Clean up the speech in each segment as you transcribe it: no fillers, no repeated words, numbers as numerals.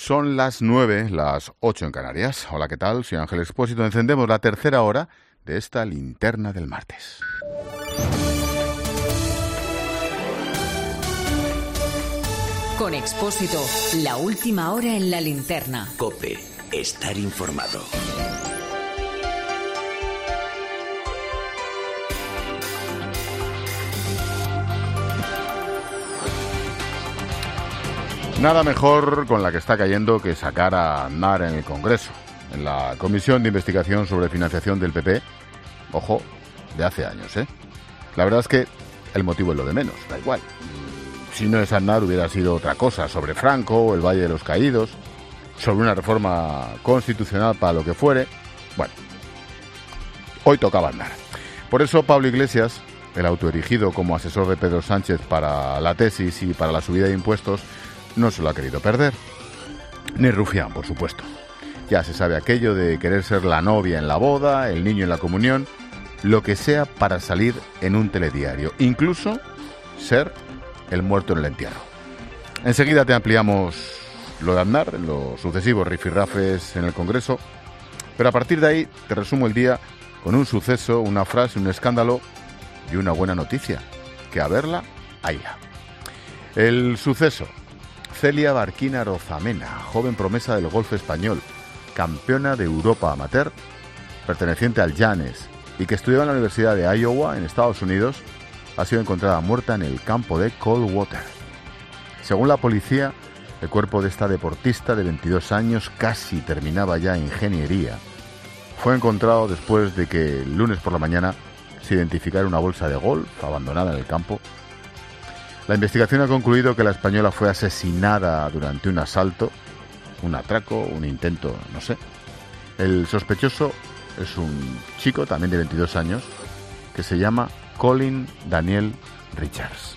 Son las 9, las 8 en Canarias. Hola, ¿qué tal? Soy Ángel Expósito. Encendemos la tercera hora de esta linterna del martes. Con Expósito, la última hora en la linterna. COPE, estar informado. Nada mejor con la que está cayendo que sacar a Aznar en el Congreso, en la Comisión de Investigación sobre Financiación del PP. Ojo, de hace años, ¿eh? La verdad es que el motivo es lo de menos, da igual. Si no es Aznar hubiera sido otra cosa, sobre Franco, el Valle de los Caídos, sobre una reforma constitucional para lo que fuere. Bueno, hoy tocaba Aznar. Por eso Pablo Iglesias, el autoerigido como asesor de Pedro Sánchez para la tesis y para la subida de impuestos, no se lo ha querido perder. Ni Rufián, por supuesto. Ya se sabe aquello de querer ser la novia en la boda, el niño en la comunión, lo que sea para salir en un telediario. Incluso ser el muerto en el entierro. Enseguida te ampliamos lo de Aznar, los sucesivos rifirrafes en el Congreso. Pero a partir de ahí te resumo el día con un suceso, una frase, un escándalo y una buena noticia. Que a verla, hayla. El suceso. Celia Barquina Rozamena, joven promesa del golf español, campeona de Europa amateur, perteneciente al Llanes y que estudiaba en la Universidad de Iowa, en Estados Unidos, ha sido encontrada muerta en el campo de Coldwater. Según la policía, el cuerpo de esta deportista de 22 años casi terminaba ya ingeniería. Fue encontrado después de que el lunes por la mañana se identificara una bolsa de golf abandonada en el campo. La investigación ha concluido que la española fue asesinada durante un asalto, un atraco, un intento, no sé. El sospechoso es un chico, también de 22 años, que se llama Colin Daniel Richards.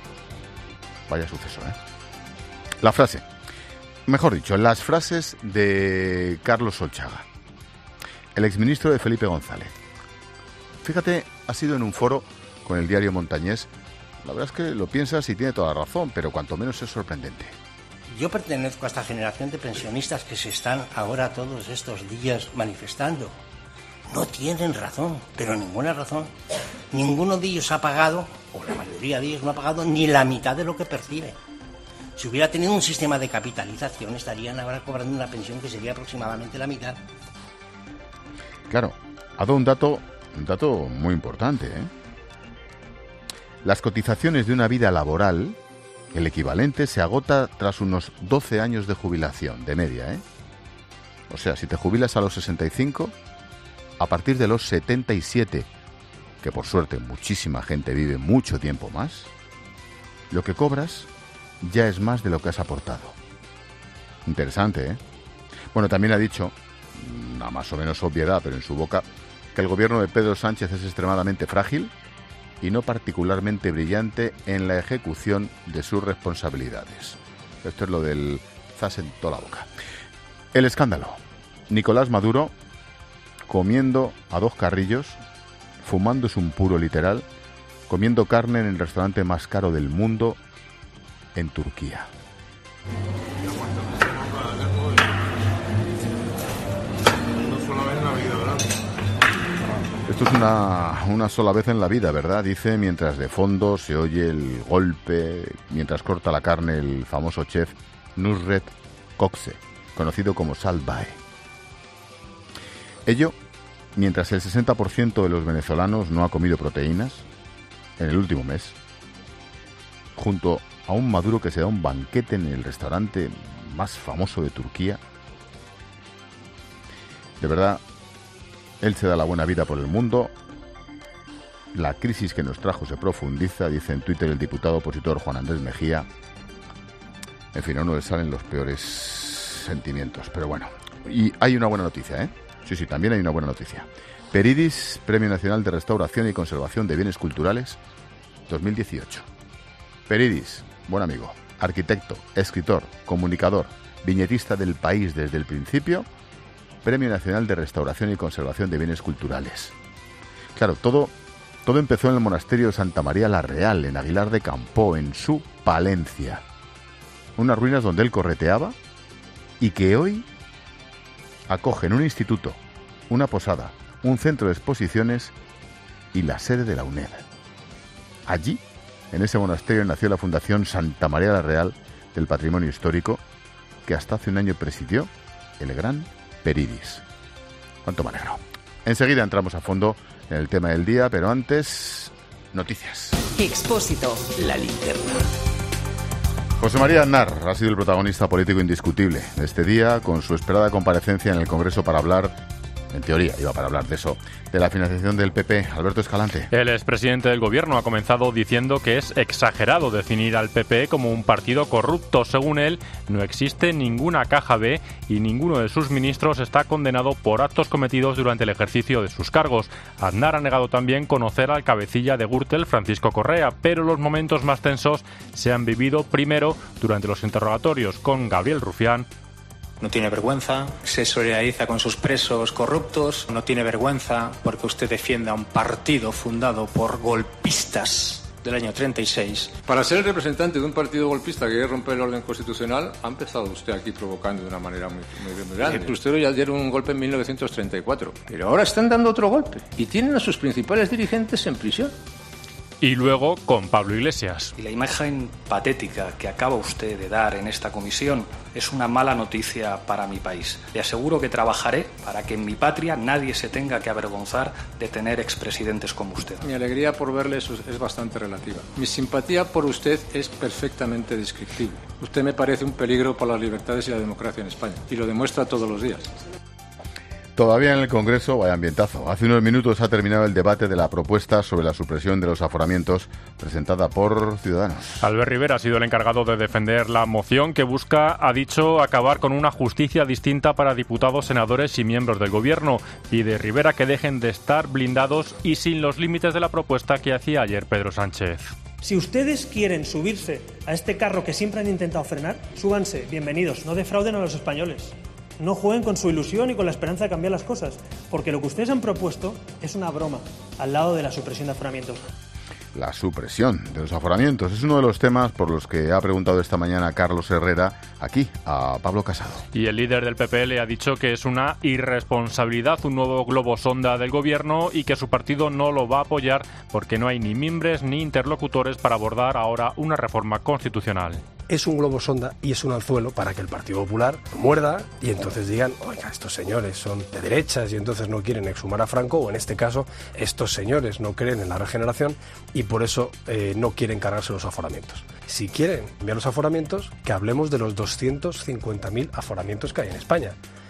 Vaya suceso, ¿eh? La frase, mejor dicho, las frases de Carlos Solchaga, el exministro de Felipe González. Fíjate, ha sido en un foro con el diario Montañés. La verdad es que lo piensas y tiene toda la razón, pero cuanto menos es sorprendente. Yo pertenezco a esta generación de pensionistas que se están ahora todos estos días manifestando. No tienen razón, pero ninguna razón. Ninguno de ellos ha pagado, o la mayoría de ellos no ha pagado ni la mitad de lo que percibe. Si hubiera tenido un sistema de capitalización, estarían ahora cobrando una pensión que sería aproximadamente la mitad. Claro, ha dado un dato muy importante, ¿eh? Las cotizaciones de una vida laboral, el equivalente, se agota tras unos 12 años de jubilación, de media, ¿eh? O sea, si te jubilas a los 65, a partir de los 77, que por suerte muchísima gente vive mucho tiempo más, lo que cobras ya es más de lo que has aportado. Interesante, ¿eh? Bueno, también ha dicho, una más o menos obviedad, pero en su boca, que el gobierno de Pedro Sánchez es extremadamente frágil y no particularmente brillante en la ejecución de sus responsabilidades. Esto es lo del zas en toda la boca. El escándalo. Nicolás Maduro comiendo a dos carrillos, fumándose un puro literal, comiendo carne en el restaurante más caro del mundo en Turquía. Esto es una sola vez en la vida, ¿verdad? Dice, mientras de fondo se oye el golpe, mientras corta la carne el famoso chef Nusret Kokse, conocido como Salbae. Ello, mientras el 60% de los venezolanos no ha comido proteínas en el último mes, junto a un Maduro que se da un banquete en el restaurante más famoso de Turquía. De verdad, él se da la buena vida por el mundo. La crisis que nos trajo se profundiza, dice en Twitter el diputado opositor Juan Andrés Mejía. En fin, a uno le salen los peores sentimientos, pero bueno. Y hay una buena noticia, ¿eh? Sí, también hay una buena noticia. Peridis, Premio Nacional de Restauración y Conservación de Bienes Culturales 2018. Peridis, buen amigo, arquitecto, escritor, comunicador, viñetista del País desde el principio, Premio Nacional de Restauración y Conservación de Bienes Culturales. Claro, todo empezó en el monasterio de Santa María la Real, en Aguilar de Campoo, en su Palencia. Unas ruinas donde él correteaba y que hoy acogen un instituto, una posada, un centro de exposiciones y la sede de la UNED. Allí, en ese monasterio, nació la Fundación Santa María la Real del Patrimonio Histórico, que hasta hace un año presidió el gran Peridis. ¿Cuánto me alegro? Enseguida entramos a fondo en el tema del día, pero antes, noticias. Expósito. La linterna. José María Aznar ha sido el protagonista político indiscutible de este día, con su esperada comparecencia en el Congreso para hablar, en teoría iba para hablar de eso, de la financiación del PP. Alberto Escalante. El expresidente del Gobierno ha comenzado diciendo que es exagerado definir al PP como un partido corrupto. Según él, no existe ninguna caja B y ninguno de sus ministros está condenado por actos cometidos durante el ejercicio de sus cargos. Aznar ha negado también conocer al cabecilla de Gürtel, Francisco Correa, pero los momentos más tensos se han vivido primero durante los interrogatorios con Gabriel Rufián. No tiene vergüenza, se solidariza con sus presos corruptos, no tiene vergüenza porque usted defiende a un partido fundado por golpistas del año 36. Para ser el representante de un partido golpista que quiere romper el orden constitucional, ha empezado usted aquí provocando de una manera muy grande. Usted ya dieron un golpe en 1934, pero ahora están dando otro golpe y tienen a sus principales dirigentes en prisión. Y luego con Pablo Iglesias. Y la imagen patética que acaba usted de dar en esta comisión es una mala noticia para mi país. Le aseguro que trabajaré para que en mi patria nadie se tenga que avergonzar de tener expresidentes como usted. Mi alegría por verle es bastante relativa. Mi simpatía por usted es perfectamente descriptible. Usted me parece un peligro para las libertades y la democracia en España, y lo demuestra todos los días. Todavía en el Congreso, vaya ambientazo. Hace unos minutos ha terminado el debate de la propuesta sobre la supresión de los aforamientos presentada por Ciudadanos. Albert Rivera ha sido el encargado de defender la moción que busca, ha dicho, acabar con una justicia distinta para diputados, senadores y miembros del Gobierno. Pide Rivera que dejen de estar blindados y sin los límites de la propuesta que hacía ayer Pedro Sánchez. Si ustedes quieren subirse a este carro que siempre han intentado frenar, súbanse, bienvenidos, no defrauden a los españoles. No jueguen con su ilusión y con la esperanza de cambiar las cosas, porque lo que ustedes han propuesto es una broma al lado de la supresión de aforamientos. La supresión de los aforamientos es uno de los temas por los que ha preguntado esta mañana Carlos Herrera aquí a Pablo Casado. Y el líder del PP le ha dicho que es una irresponsabilidad un nuevo globo sonda del Gobierno y que su partido no lo va a apoyar porque no hay ni mimbres ni interlocutores para abordar ahora una reforma constitucional. Es un globo sonda y es un anzuelo para que el Partido Popular muerda y entonces digan, oiga, estos señores son de derechas y entonces no quieren exhumar a Franco, o en este caso, estos señores no creen en la regeneración y por eso no quieren cargarse los aforamientos. Si quieren enviar los aforamientos, que hablemos de los 250.000 aforamientos que hay en España.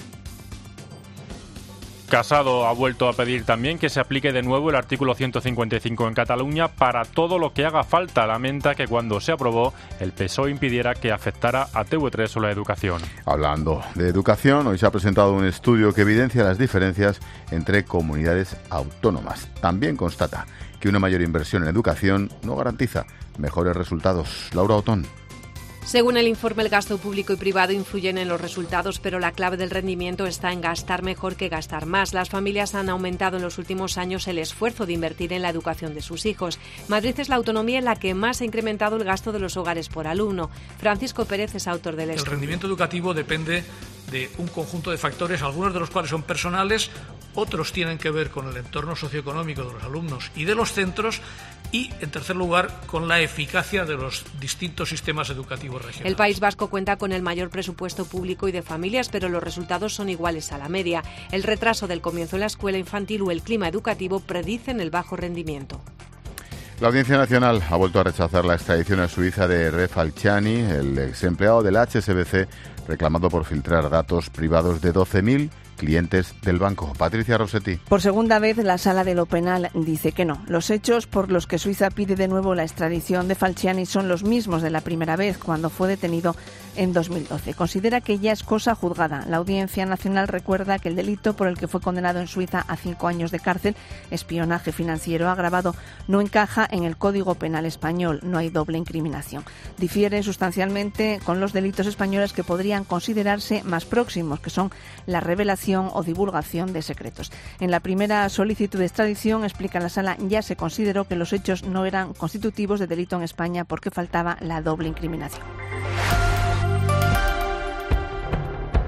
Casado ha vuelto a pedir también que se aplique de nuevo el artículo 155 en Cataluña para todo lo que haga falta. Lamenta que cuando se aprobó el PSOE impidiera que afectara a TV3 o la educación. Hablando de educación, hoy se ha presentado un estudio que evidencia las diferencias entre comunidades autónomas. También constata que una mayor inversión en educación no garantiza mejores resultados. Laura Otón. Según el informe, el gasto público y privado influyen en los resultados, pero la clave del rendimiento está en gastar mejor que gastar más. Las familias han aumentado en los últimos años el esfuerzo de invertir en la educación de sus hijos. Madrid es la autonomía en la que más ha incrementado el gasto de los hogares por alumno. Francisco Pérez es autor del estudio. El rendimiento educativo depende de un conjunto de factores, algunos de los cuales son personales, otros tienen que ver con el entorno socioeconómico de los alumnos y de los centros, y, en tercer lugar, con la eficacia de los distintos sistemas educativos regionales. El País Vasco cuenta con el mayor presupuesto público y de familias, pero los resultados son iguales a la media. El retraso del comienzo en la escuela infantil o el clima educativo predicen el bajo rendimiento. La Audiencia Nacional ha vuelto a rechazar la extradición a Suiza de Hervé Falciani, el exempleado del HSBC, reclamado por filtrar datos privados de 12.000 clientes del banco. Patricia Rossetti. Por segunda vez, la Sala de lo Penal dice que no. Los hechos por los que Suiza pide de nuevo la extradición de Falciani son los mismos de la primera vez, cuando fue detenido en 2012. Considera que ya es cosa juzgada. La Audiencia Nacional recuerda que el delito por el que fue condenado en Suiza a 5 años de cárcel, espionaje financiero agravado, no encaja en el Código Penal español. No hay doble incriminación. Difiere sustancialmente con los delitos españoles que podrían considerarse más próximos, que son la revelación o divulgación de secretos. En la primera solicitud de extradición, explica la Sala, ya se consideró que los hechos no eran constitutivos de delito en España porque faltaba la doble incriminación.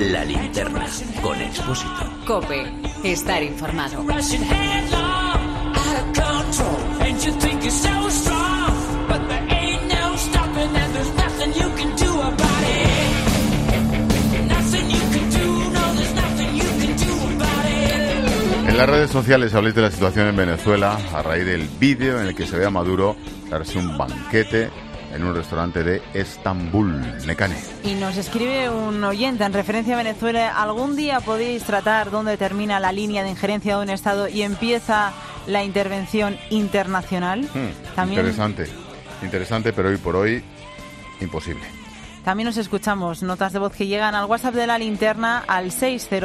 La Linterna, con Expósito. COPE. Estar informado. En las redes sociales habléis de la situación en Venezuela a raíz del vídeo en el que se ve a Maduro darse un banquete en un restaurante de Estambul, Nekane. Y nos escribe un oyente en referencia a Venezuela: ¿algún día podéis tratar dónde termina la línea de injerencia de un Estado y empieza la intervención internacional? También... Interesante, pero hoy por hoy imposible. También nos escuchamos notas de voz que llegan al WhatsApp de La Linterna al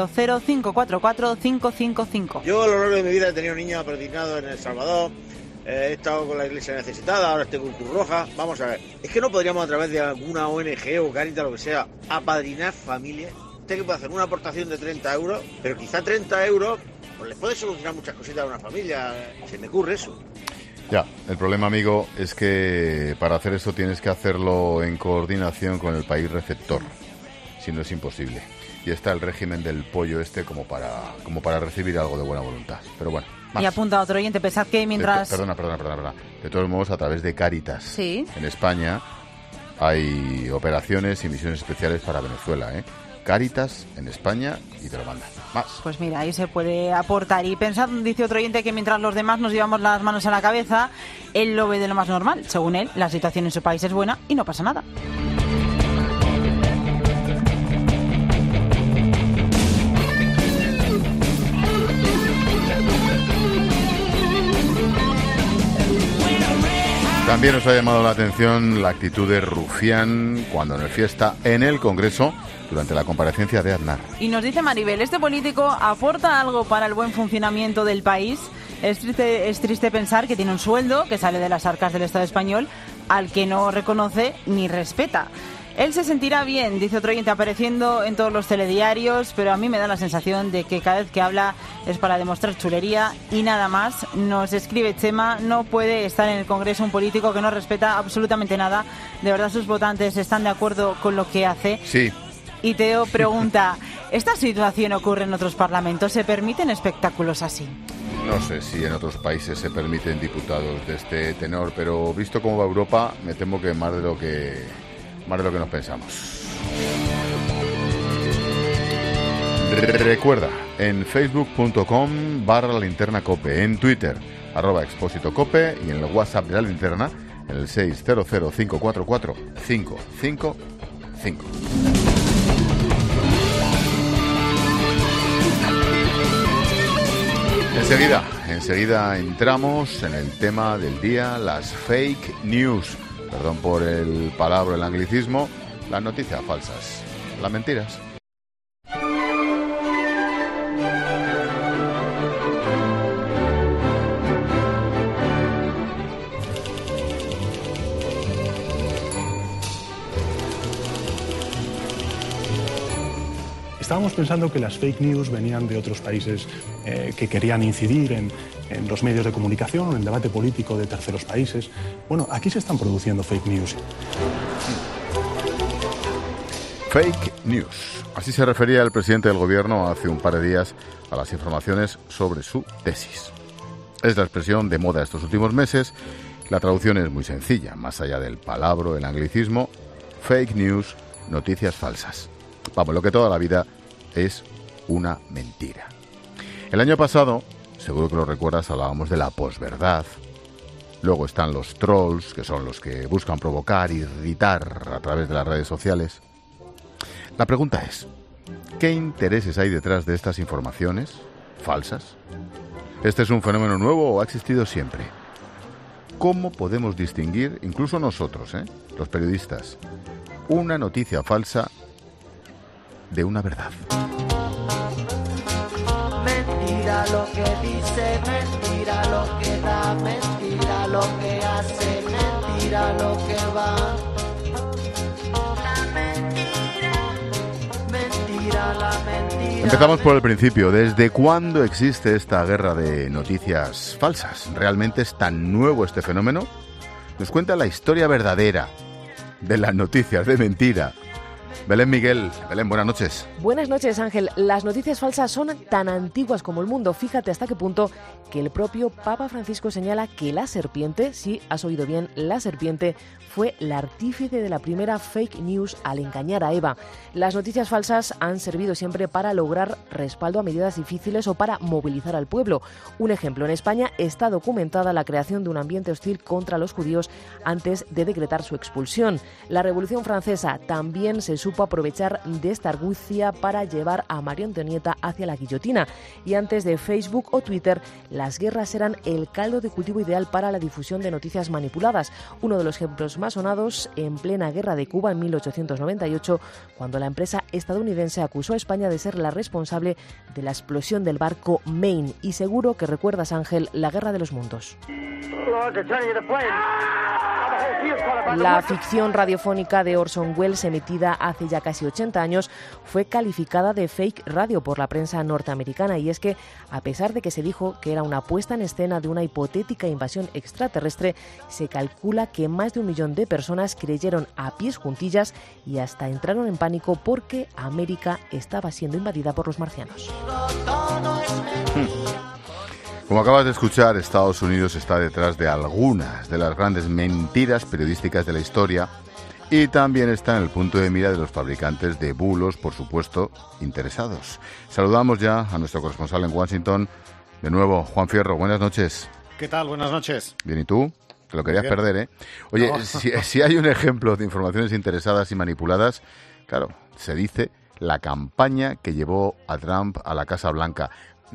600-544-555. Yo a lo largo de mi vida he tenido niños apadrinados en El Salvador, he estado con la Iglesia Necesitada, ahora estoy con Cruz Roja. Vamos a ver, es que no podríamos a través de alguna ONG o Caritas, lo que sea, apadrinar familias. Usted que puede hacer una aportación de 30 euros, pero quizá 30 euros pues les puede solucionar muchas cositas a una familia. Se me ocurre eso. Ya, el problema, amigo, es que para hacer eso tienes que hacerlo en coordinación con el país receptor, si no es imposible. Y está el régimen del pollo como para recibir algo de buena voluntad. Pero bueno, más. Y apunta a otro oyente, pensad que mientras... Perdona. De todos modos, a través de Caritas, ¿sí?, en España hay operaciones y misiones especiales para Venezuela, Caritas en España, y te lo mandan. Más. Pues mira, ahí se puede aportar. Y pensad, dice otro oyente, que mientras los demás nos llevamos las manos a la cabeza, él lo ve de lo más normal. Según él, la situación en su país es buena y no pasa nada. También nos ha llamado la atención la actitud de Rufián cuando en el fiesta en el Congreso durante la comparecencia de Aznar. Y nos dice Maribel: ¿este político aporta algo para el buen funcionamiento del país? Es triste pensar que tiene un sueldo que sale de las arcas del Estado español al que no reconoce ni respeta. Él se sentirá bien, dice otro oyente, apareciendo en todos los telediarios, pero a mí me da la sensación de que cada vez que habla es para demostrar chulería y nada más. Nos escribe Chema: no puede estar en el Congreso un político que no respeta absolutamente nada. ¿De verdad sus votantes están de acuerdo con lo que hace? Sí. Y Teo pregunta: ¿esta situación ocurre en otros parlamentos? ¿Se permiten espectáculos así? No sé si en otros países se permiten diputados de este tenor, pero visto cómo va Europa, me temo que más de lo que nos pensamos. Recuerda, en facebook.com/linternacope, en Twitter @expósitocope y en el WhatsApp de La Linterna en el 600-544-555. Enseguida entramos en el tema del día, las fake news. Perdón por el palabra, el anglicismo, las noticias falsas, las mentiras. Estábamos pensando que las fake news venían de otros países que querían incidir en los medios de comunicación, en el debate político de terceros países. Bueno, aquí se están produciendo fake news. Fake news. Así se refería el presidente del gobierno hace un par de días a las informaciones sobre su tesis. Es la expresión de moda estos últimos meses. La traducción es muy sencilla, más allá del palabra, el anglicismo: fake news, noticias falsas. Vamos, lo que toda la vida es una mentira. El año pasado, seguro que lo recuerdas, hablábamos de la posverdad. Luego están los trolls, que son los que buscan provocar, irritar a través de las redes sociales. La pregunta es: ¿qué intereses hay detrás de estas informaciones falsas? ¿Este es un fenómeno nuevo o ha existido siempre? ¿Cómo podemos distinguir, incluso nosotros, los periodistas, una noticia falsa de una verdad? Mentira lo que dice, mentira lo que da, mentira lo que hace, mentira lo que va. La mentira, la mentira. Empezamos por el principio. ¿Desde cuándo existe esta guerra de noticias falsas? ¿Realmente es tan nuevo este fenómeno? Nos cuenta la historia verdadera de las noticias de mentira Belén Miguel. Belén, buenas noches. Buenas noches, Ángel. Las noticias falsas son tan antiguas como el mundo. Fíjate hasta qué punto que el propio Papa Francisco señala que la serpiente, sí, has oído bien, la serpiente fue la artífice de la primera fake news al engañar a Eva. Las noticias falsas han servido siempre para lograr respaldo a medidas difíciles o para movilizar al pueblo. Un ejemplo, en España está documentada la creación de un ambiente hostil contra los judíos antes de decretar su expulsión. La Revolución Francesa también se supo aprovechar de esta argucia para llevar a María Antonieta hacia la guillotina. Y antes de Facebook o Twitter, las guerras eran el caldo de cultivo ideal para la difusión de noticias manipuladas. Uno de los ejemplos más sonados en plena guerra de Cuba en 1898, cuando la empresa estadounidense acusó a España de ser la responsable de la explosión del barco Maine. Y seguro que recuerdas, Ángel, la Guerra de los Mundos. La ficción radiofónica de Orson Welles, emitida hace ya casi 80 años, fue calificada de fake radio por la prensa norteamericana, y es que, a pesar de que se dijo que era una puesta en escena de una hipotética invasión extraterrestre, se calcula que más de 1 millón de personas creyeron a pies juntillas y hasta entraron en pánico porque América estaba siendo invadida por los marcianos. Como acabas de escuchar, Estados Unidos está detrás de algunas de las grandes mentiras periodísticas de la historia y también está en el punto de mira de los fabricantes de bulos, por supuesto, interesados. Saludamos ya a nuestro corresponsal en Washington. De nuevo, Juan Fierro, buenas noches. ¿Qué tal? Buenas noches. Bien, ¿y tú? Te lo querías perder, ¿eh? Oye, no. si hay un ejemplo de informaciones interesadas y manipuladas, claro, se dice la campaña que llevó a Trump a la Casa Blanca.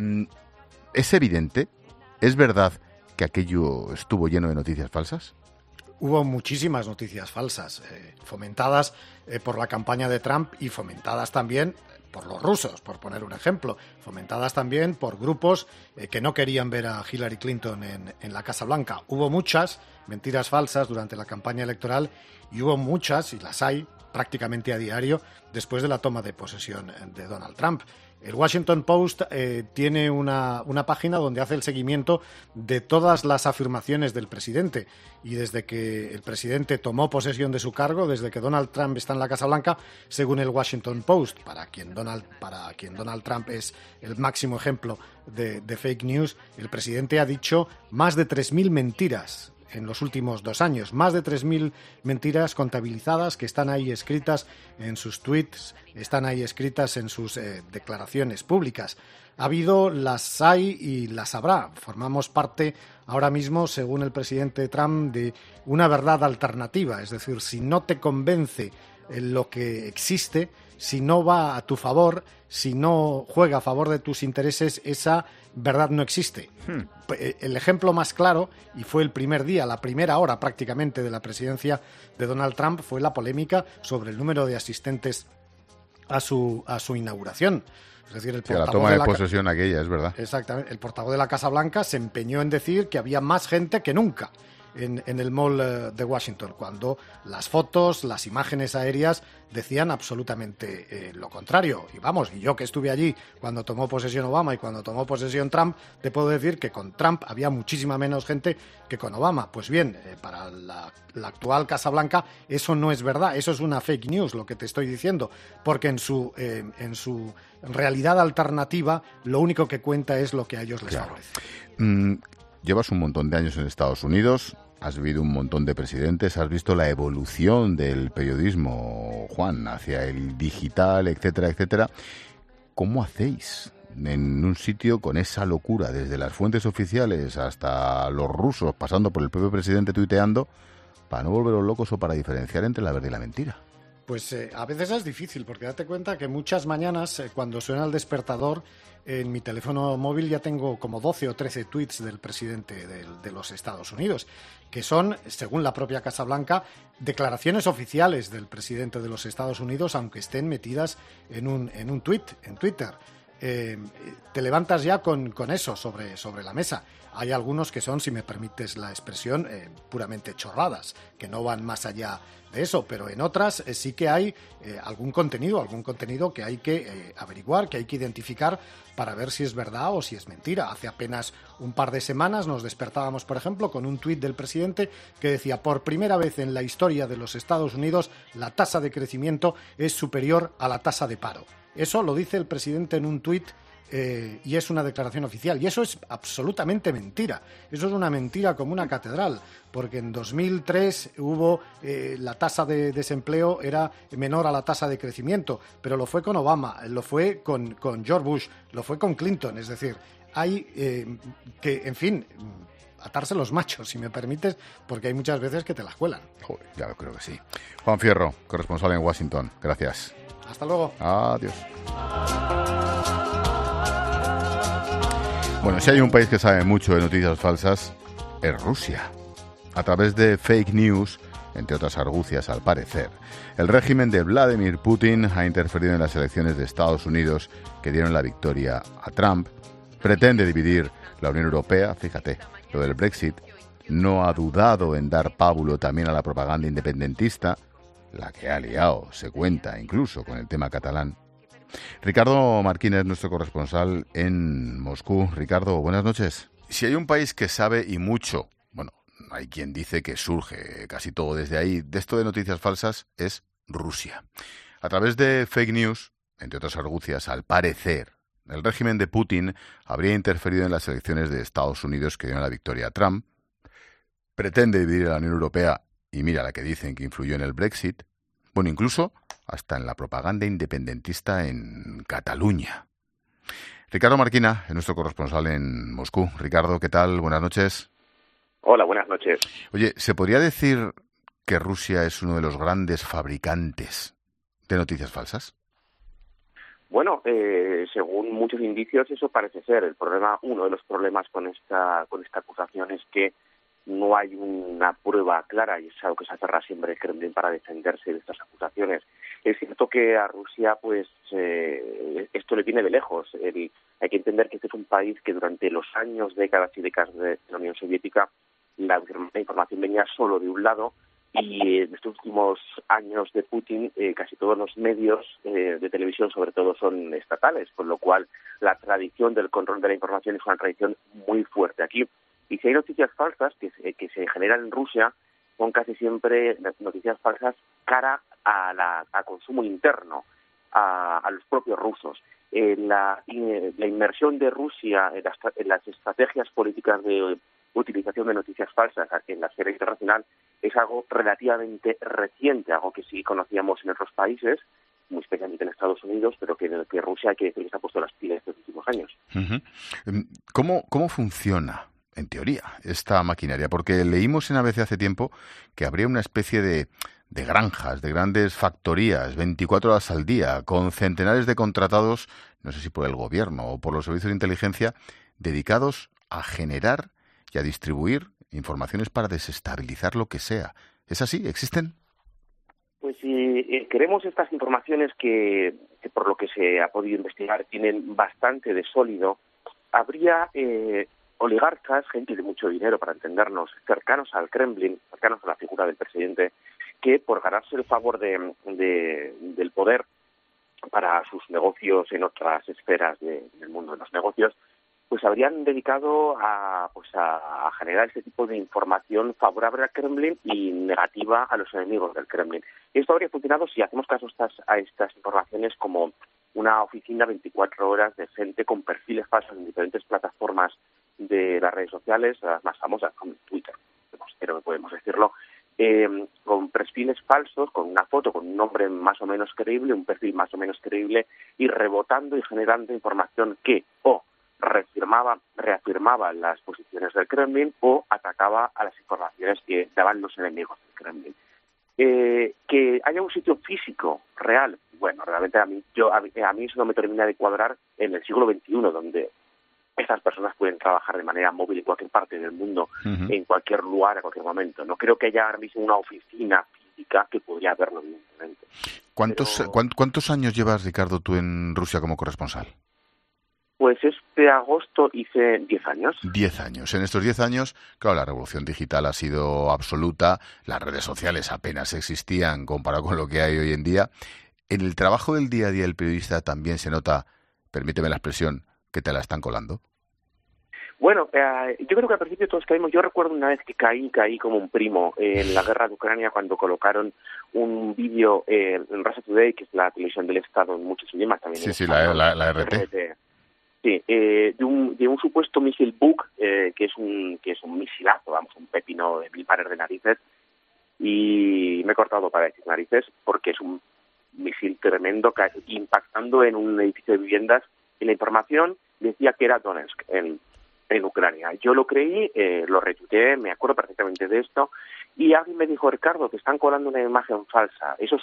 ¿Es evidente? ¿Es verdad que aquello estuvo lleno de noticias falsas? Hubo muchísimas noticias falsas, fomentadas por la campaña de Trump y fomentadas también por los rusos, por poner un ejemplo, fomentadas también por grupos que no querían ver a Hillary Clinton en la Casa Blanca. Hubo muchas mentiras falsas durante la campaña electoral y hubo muchas, y las hay prácticamente a diario, después de la toma de posesión de Donald Trump. El Washington Post tiene una página donde hace el seguimiento de todas las afirmaciones del presidente, y desde que el presidente tomó posesión de su cargo, desde que Donald Trump está en la Casa Blanca, según el Washington Post, para quien Donald Trump es el máximo ejemplo de fake news, el presidente ha dicho más de 3.000 mentiras en los últimos 2 años, más de 3.000 mentiras contabilizadas que están ahí escritas en sus tweets, están ahí escritas en sus declaraciones públicas. Ha habido, las hay y las habrá. Formamos parte ahora mismo, según el presidente Trump, de una verdad alternativa. Es decir, si no te convence lo que existe, si no va a tu favor, si no juega a favor de tus intereses, esa verdad no existe. El ejemplo más claro, y fue el primer día, la primera hora prácticamente de la presidencia de Donald Trump, fue la polémica sobre el número de asistentes a su inauguración. Es decir, el portavoz la toma de posesión aquella, es verdad. Exactamente. El portavoz de la Casa Blanca se empeñó en decir que había más gente que nunca en el Mall de Washington, cuando las fotos, las imágenes aéreas decían absolutamente lo contrario. Y vamos, y yo que estuve allí cuando tomó posesión Obama y cuando tomó posesión Trump, te puedo decir que con Trump había muchísima menos gente que con Obama. Pues bien, para la actual Casa Blanca eso no es verdad, eso es una fake news, lo que te estoy diciendo, porque en su realidad alternativa lo único que cuenta es lo que a ellos les favorece. Llevas un montón de años en Estados Unidos, has vivido un montón de presidentes, has visto la evolución del periodismo, Juan, hacia el digital, etcétera, etcétera. ¿Cómo hacéis en un sitio con esa locura, desde las fuentes oficiales hasta los rusos, pasando por el propio presidente tuiteando, para no volveros locos o para diferenciar entre la verdad y la mentira? Pues a veces es difícil, porque date cuenta que muchas mañanas, cuando suena el despertador, en mi teléfono móvil ya tengo como 12 o 13 tweets del presidente de los Estados Unidos, que son, según la propia Casa Blanca, declaraciones oficiales del presidente de los Estados Unidos, aunque estén metidas en un tweet, en Twitter. te levantas ya con eso sobre la mesa. Hay algunos que son, si me permites la expresión, puramente chorradas, que no van más allá de eso, pero en otras sí que hay algún contenido que hay que averiguar, que hay que identificar para ver si es verdad o si es mentira. Hace apenas un par de semanas nos despertábamos, por ejemplo, con un tuit del presidente que decía: por primera vez en la historia de los Estados Unidos la tasa de crecimiento es superior a la tasa de paro. Eso lo dice el presidente en un tuit y es una declaración oficial. Y eso es absolutamente mentira. Eso es una mentira como una catedral, porque en 2003 la tasa de desempleo era menor a la tasa de crecimiento, pero lo fue con Obama, lo fue con George Bush, lo fue con Clinton. Es decir, hay que, en fin, atarse los machos, si me permites, porque hay muchas veces que te las cuelan. Joder, ya lo creo que sí. Juan Fierro, corresponsal en Washington. Gracias. Hasta luego. Adiós. Bueno, si hay un país que sabe mucho de noticias falsas, es Rusia. A través de fake news, entre otras argucias al parecer, el régimen de Vladimir Putin ha interferido en las elecciones de Estados Unidos que dieron la victoria a Trump, pretende dividir la Unión Europea, fíjate, lo del Brexit, no ha dudado en dar pábulo también a la propaganda independentista, la que ha liado, se cuenta, incluso con el tema catalán. Ricardo Marquínez, nuestro corresponsal en Moscú. Ricardo, buenas noches. Si hay un país que sabe y mucho, bueno, hay quien dice que surge casi todo desde ahí, de esto de noticias falsas, es Rusia. A través de fake news, entre otras argucias, al parecer, el régimen de Putin habría interferido en las elecciones de Estados Unidos que dieron la victoria a Trump, pretende dividir a la Unión Europea y mira la que dicen que influyó en el Brexit, bueno, incluso hasta en la propaganda independentista en Cataluña. Ricardo Marquina es nuestro corresponsal en Moscú. Ricardo, ¿qué tal? Buenas noches. Hola, buenas noches. Oye, ¿se podría decir que Rusia es uno de los grandes fabricantes de noticias falsas? Bueno, según muchos indicios eso parece ser. Uno de los problemas con esta acusación es que no hay una prueba clara, y es algo que se aferra siempre el Kremlin para defenderse de estas acusaciones. Es cierto que a Rusia, pues, esto le viene de lejos. Hay que entender que este es un país que durante los años, décadas y décadas de la Unión Soviética, la información venía solo de un lado, y en estos últimos años de Putin, casi todos los medios de televisión, sobre todo, son estatales, con lo cual la tradición del control de la información es una tradición muy fuerte aquí. Y si hay noticias falsas que se generan en Rusia, son casi siempre noticias falsas cara a consumo interno, a los propios rusos. La inmersión de Rusia en las estrategias políticas de utilización de noticias falsas en la esfera internacional es algo relativamente reciente, algo que sí conocíamos en otros países, muy especialmente en Estados Unidos, pero que Rusia, hay que decir, que se ha puesto las pilas estos últimos años. Uh-huh. ¿Cómo funciona, en teoría, esta maquinaria? Porque leímos en ABC hace tiempo que habría una especie de granjas, de grandes factorías, 24 horas al día, con centenares de contratados, no sé si por el gobierno o por los servicios de inteligencia, dedicados a generar y a distribuir informaciones para desestabilizar lo que sea. ¿Es así? ¿Existen? Pues si queremos estas informaciones que por lo que se ha podido investigar tienen bastante de sólido, habría oligarcas, gente de mucho dinero para entendernos, cercanos al Kremlin, cercanos a la figura del presidente, que por ganarse el favor del poder para sus negocios en otras esferas del mundo de los negocios, pues habrían dedicado a generar este tipo de información favorable al Kremlin y negativa a los enemigos del Kremlin. Y esto habría funcionado si hacemos caso a estas informaciones como una oficina 24 horas de gente con perfiles falsos en diferentes plataformas de las redes sociales, las más famosas como Twitter, creo que podemos decirlo, con perfiles falsos, con una foto, con un nombre más o menos creíble, un perfil más o menos creíble, y rebotando y generando información que o reafirmaba las posiciones del Kremlin o atacaba a las informaciones que daban los enemigos del Kremlin. Que haya un sitio físico real, bueno, realmente a mí eso no me termina de cuadrar en el siglo XXI, donde estas personas pueden trabajar de manera móvil en cualquier parte del mundo, uh-huh, en cualquier lugar, a cualquier momento. No creo que haya ahora mismo una oficina física, que podría haberlo, evidentemente. ¿Cuántos años llevas, Ricardo, tú en Rusia como corresponsal? Pues este agosto hice 10 años. 10 años. En estos 10 años, claro, la revolución digital ha sido absoluta. Las redes sociales apenas existían comparado con lo que hay hoy en día. En el trabajo del día a día del periodista también se nota, permíteme la expresión, que te la están colando. Bueno, yo creo que al principio todos caímos. Yo recuerdo una vez que caí como un primo en la guerra de Ucrania cuando colocaron un vídeo en Russia Today, que es la televisión del Estado en muchos idiomas también. Sí, la RT. Sí, de un supuesto misil Buk, que es un misilazo, vamos, un pepino de 1000 pares de narices, y me he cortado para decir narices porque es un misil tremendo impactando en un edificio de viviendas, y la información decía que era Donetsk en Ucrania. Yo lo creí, lo retuiteé, me acuerdo perfectamente de esto, y alguien me dijo: Ricardo, te están colando una imagen falsa, eso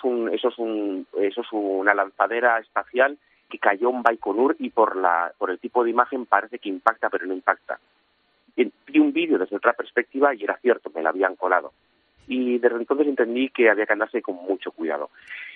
es una lanzadera espacial que cayó en Baikonur, y por el tipo de imagen parece que impacta, pero no impacta. Vi un vídeo desde otra perspectiva y era cierto, me la habían colado. Y desde entonces entendí que había que andarse con mucho cuidado.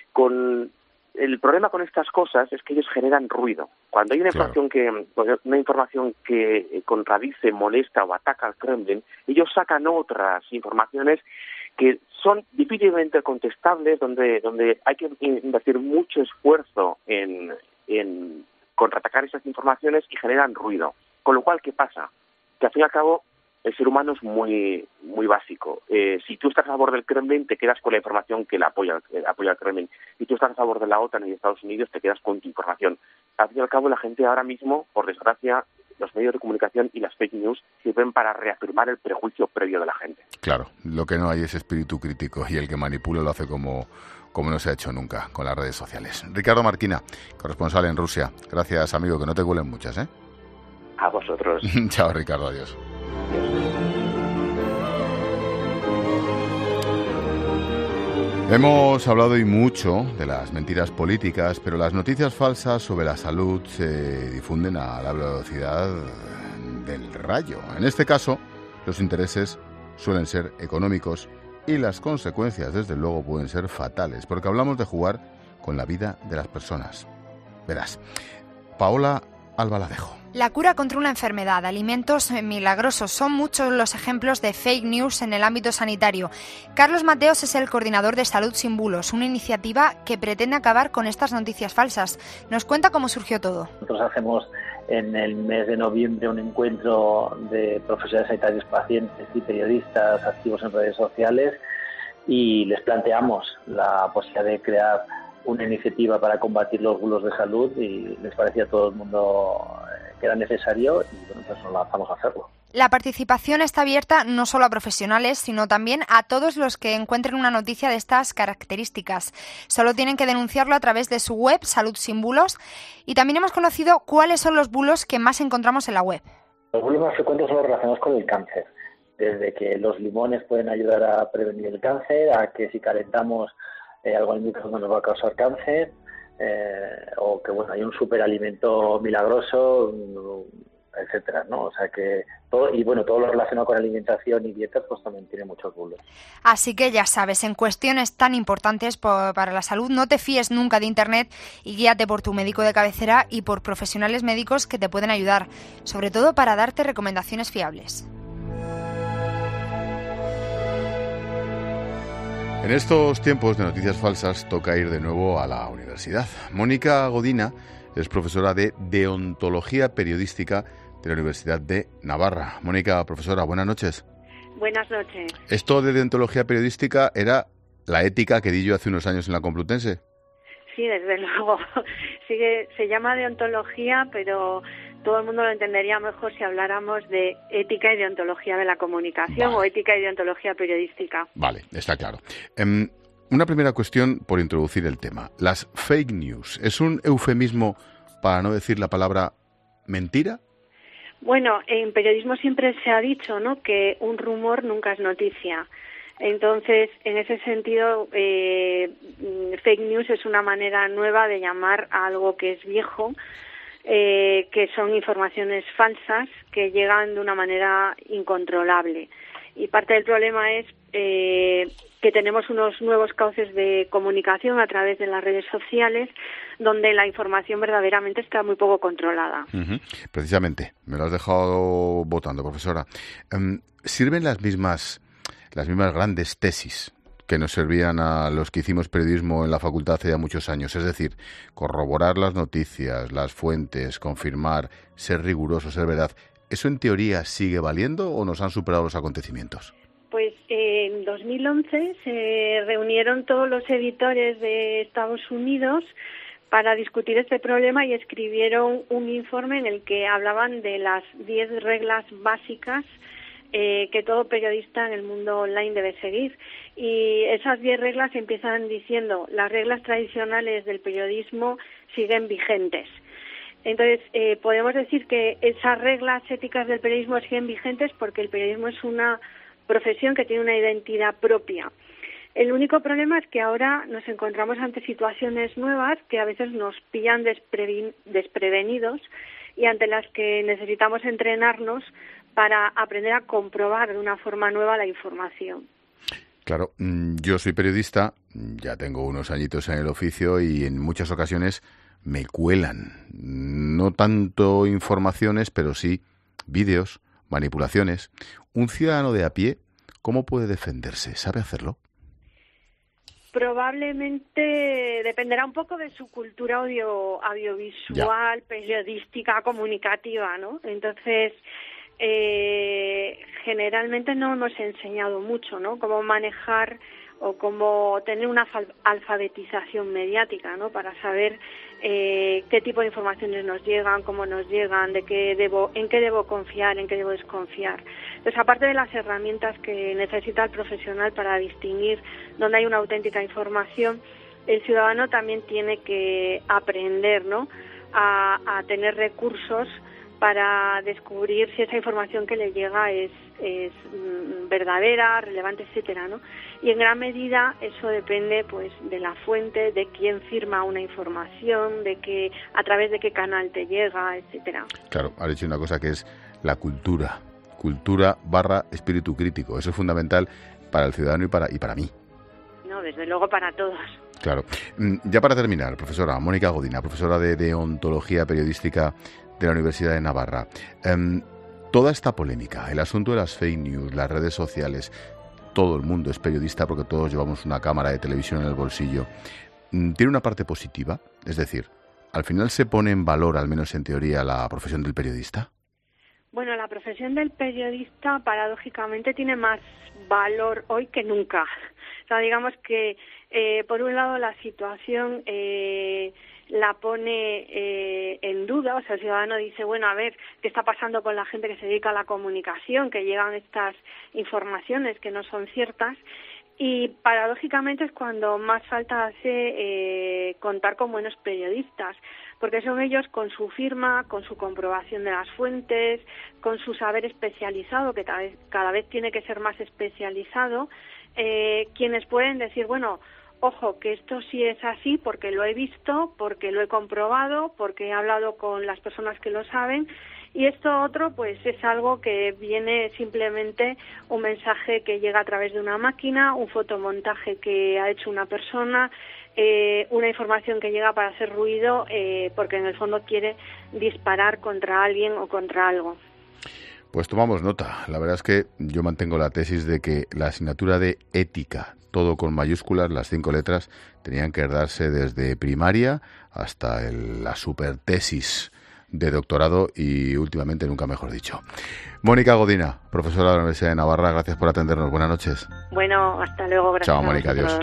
El problema con estas cosas es que ellos generan ruido. Cuando hay una información que contradice, molesta o ataca al Kremlin, ellos sacan otras informaciones que son difícilmente contestables, donde hay que invertir mucho esfuerzo en contraatacar esas informaciones, y generan ruido. Con lo cual, ¿qué pasa? Que al fin y al cabo el ser humano es muy muy básico. Si tú estás a favor del Kremlin, te quedas con la información que apoya al Kremlin. Si tú estás a favor de la OTAN y de Estados Unidos, te quedas con tu información. Al fin y al cabo, la gente ahora mismo, por desgracia, los medios de comunicación y las fake news sirven para reafirmar el prejuicio previo de la gente. Claro, lo que no hay es espíritu crítico, y el que manipula lo hace como no se ha hecho nunca con las redes sociales. Ricardo Marquina, corresponsal en Rusia. Gracias, amigo, que no te cuelen muchas, ¿eh? A vosotros. Chao, Ricardo, adiós. Hemos hablado y mucho de las mentiras políticas, pero las noticias falsas sobre la salud se difunden a la velocidad del rayo. En este caso, los intereses suelen ser económicos y las consecuencias, desde luego, pueden ser fatales, porque hablamos de jugar con la vida de las personas. Verás, Paola Albaladejo. La cura contra una enfermedad, alimentos milagrosos, son muchos los ejemplos de fake news en el ámbito sanitario. Carlos Mateos es el coordinador de Salud sin Bulos, una iniciativa que pretende acabar con estas noticias falsas. Nos cuenta cómo surgió todo. Nosotros hacemos en el mes de noviembre un encuentro de profesionales sanitarios, pacientes y periodistas activos en redes sociales, y les planteamos la posibilidad de crear una iniciativa para combatir los bulos de salud, y les parecía a todo el mundo que era necesario, y bueno, pues nos lanzamos a hacerlo. La participación está abierta no solo a profesionales, sino también a todos los que encuentren una noticia de estas características. Solo tienen que denunciarlo a través de su web, Salud sin Bulos, y también hemos conocido cuáles son los bulos que más encontramos en la web. Los bulos más frecuentes son los relacionados con el cáncer, desde que los limones pueden ayudar a prevenir el cáncer, a que si calentamos algo en el microondas nos va a causar cáncer, o que bueno, hay un superalimento milagroso, etcétera, ¿no? O sea que todo lo relacionado con alimentación y dietas pues también tiene muchos bulos. Así que ya sabes, en cuestiones tan importantes para la salud, no te fíes nunca de Internet y guíate por tu médico de cabecera y por profesionales médicos que te pueden ayudar, sobre todo para darte recomendaciones fiables. En estos tiempos de noticias falsas toca ir de nuevo a la universidad. Mónica Godina es profesora de Deontología Periodística de la Universidad de Navarra. Mónica, profesora, buenas noches. Buenas noches. ¿Esto de Deontología Periodística era la ética que di yo hace unos años en la Complutense? Sí, desde luego. Se llama deontología, pero todo el mundo lo entendería mejor si habláramos de ética y deontología de la comunicación, vale, o ética y deontología periodística. Vale, está claro. Una primera cuestión por introducir el tema. Las fake news, ¿es un eufemismo para no decir la palabra mentira? Bueno, en periodismo siempre se ha dicho, ¿no?, que un rumor nunca es noticia. Entonces, en ese sentido, fake news es una manera nueva de llamar a algo que es viejo, que son informaciones falsas que llegan de una manera incontrolable. Y parte del problema es que tenemos unos nuevos cauces de comunicación a través de las redes sociales, donde la información verdaderamente está muy poco controlada. Precisamente, me lo has dejado votando, profesora. ¿Sirven las mismas grandes tesis que nos servían a los que hicimos periodismo en la facultad hace ya muchos años? Es decir, corroborar las noticias, las fuentes, confirmar, ser riguroso, ser verdad. ¿Eso en teoría sigue valiendo o nos han superado los acontecimientos? Pues en 2011 se reunieron todos los editores de Estados Unidos para discutir este problema y escribieron un informe en el que hablaban de las 10 reglas básicas que todo periodista en el mundo online debe seguir. Y esas 10 reglas empiezan diciendo: las reglas tradicionales del periodismo siguen vigentes. Entonces, podemos decir que esas reglas éticas del periodismo siguen vigentes porque el periodismo es una profesión que tiene una identidad propia. El único problema es que ahora nos encontramos ante situaciones nuevas que a veces nos pillan desprevenidos y ante las que necesitamos entrenarnos para aprender a comprobar de una forma nueva la información. Claro, yo soy periodista, ya tengo unos añitos en el oficio y en muchas ocasiones me cuelan, no tanto informaciones, pero sí vídeos, manipulaciones. Un ciudadano de a pie, ¿cómo puede defenderse? ¿Sabe hacerlo? Probablemente dependerá un poco de su cultura audiovisual, periodística, comunicativa, ¿no? Entonces, generalmente no nos he enseñado mucho, ¿no? Cómo manejar o cómo tener una alfabetización mediática, ¿no? Para saber qué tipo de informaciones nos llegan, cómo nos llegan, en qué debo confiar, en qué debo desconfiar. Entonces, aparte de las herramientas que necesita el profesional para distinguir dónde hay una auténtica información, el ciudadano también tiene que aprender, ¿no? a tener recursos para descubrir si esa información que le llega es verdadera, relevante, etcétera, ¿no? Y en gran medida eso depende, pues, de la fuente, de quién firma una información, de a través de qué canal te llega, etcétera. Claro, has dicho una cosa que es la cultura / espíritu crítico. Eso es fundamental para el ciudadano y para mí. No, desde luego para todos. Claro. Ya para terminar, profesora Mónica Godina, profesora de Deontología Periodística de la Universidad de Navarra. Toda esta polémica, el asunto de las fake news, las redes sociales, todo el mundo es periodista porque todos llevamos una cámara de televisión en el bolsillo. ¿Tiene una parte positiva? Es decir, ¿al final se pone en valor, al menos en teoría, la profesión del periodista? Bueno, la profesión del periodista, paradójicamente, tiene más valor hoy que nunca. O sea, digamos que, por un lado, la situación la pone en duda. O sea, el ciudadano dice, bueno, a ver, ¿qué está pasando con la gente que se dedica a la comunicación, que llegan estas informaciones que no son ciertas? Y paradójicamente es cuando más falta hace contar con buenos periodistas, porque son ellos, con su firma, con su comprobación de las fuentes, con su saber especializado, que cada vez tiene que ser más especializado, quienes pueden decir, bueno, ojo, que esto sí es así porque lo he visto, porque lo he comprobado, porque he hablado con las personas que lo saben, y esto otro pues es algo que viene simplemente un mensaje que llega a través de una máquina, un fotomontaje que ha hecho una persona, una información que llega para hacer ruido porque en el fondo quiere disparar contra alguien o contra algo. Pues tomamos nota. La verdad es que yo mantengo la tesis de que la asignatura de ética, todo con mayúsculas, las 5 letras, tenían que darse desde primaria hasta la supertesis de doctorado y últimamente nunca mejor dicho. Mónica Godina, profesora de la Universidad de Navarra, gracias por atendernos. Buenas noches. Bueno, hasta luego. Gracias. Chao, Mónica. Adiós.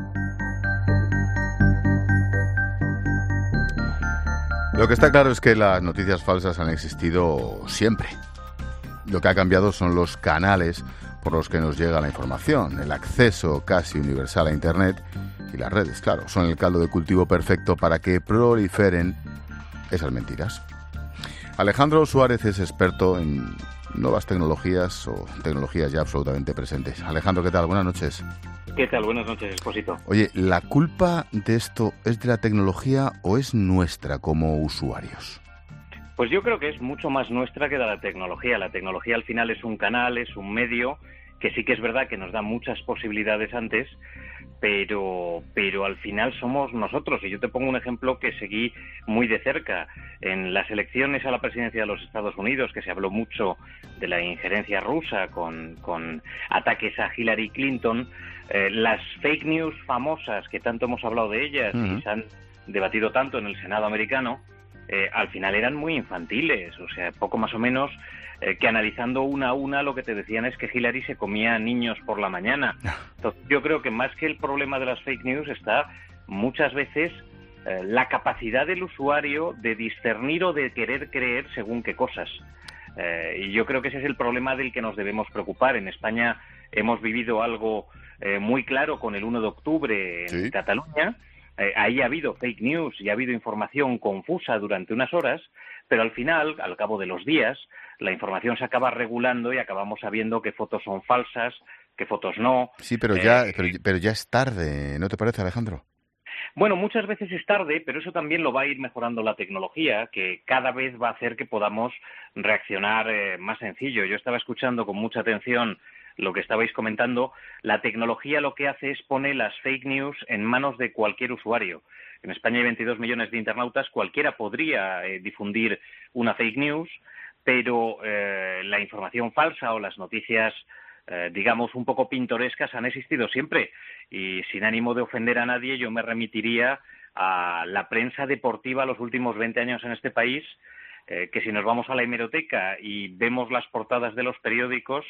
Lo que está claro es que las noticias falsas han existido siempre. Lo que ha cambiado son los canales por los que nos llega la información, el acceso casi universal a Internet y las redes, claro, son el caldo de cultivo perfecto para que proliferen esas mentiras. Alejandro Suárez es experto en nuevas tecnologías o tecnologías ya absolutamente presentes. Alejandro, ¿qué tal? Buenas noches. ¿Qué tal? Buenas noches, Expósito. Oye, ¿la culpa de esto es de la tecnología o es nuestra como usuarios? Pues yo creo que es mucho más nuestra que de la tecnología. La tecnología al final es un canal, es un medio que sí que es verdad que nos da muchas posibilidades antes, pero al final somos nosotros. Y yo te pongo un ejemplo que seguí muy de cerca. En las elecciones a la presidencia de los Estados Unidos, que se habló mucho de la injerencia rusa con ataques a Hillary Clinton, las fake news famosas, que tanto hemos hablado de ellas y se han debatido tanto en el Senado americano, al final eran muy infantiles, o sea, poco más o menos que analizando una a una lo que te decían es que Hillary se comía niños por la mañana. Entonces, yo creo que más que el problema de las fake news está muchas veces la capacidad del usuario de discernir o de querer creer según qué cosas. Y yo creo que ese es el problema del que nos debemos preocupar. En España hemos vivido algo muy claro con el 1 de octubre en Cataluña. Ahí ha habido fake news y ha habido información confusa durante unas horas, pero al final, al cabo de los días, la información se acaba regulando y acabamos sabiendo qué fotos son falsas, qué fotos no. Sí, pero ya es tarde, ¿no te parece, Alejandro? Bueno, muchas veces es tarde, pero eso también lo va a ir mejorando la tecnología, que cada vez va a hacer que podamos reaccionar más sencillo. Yo estaba escuchando con mucha atención lo que estabais comentando. La tecnología lo que hace es poner las fake news en manos de cualquier usuario. En España hay 22 millones de internautas, cualquiera podría difundir una fake news, pero la información falsa o las noticias, digamos, un poco pintorescas han existido siempre. Y sin ánimo de ofender a nadie, yo me remitiría a la prensa deportiva los últimos 20 años en este país, que si nos vamos a la hemeroteca y vemos las portadas de los periódicos,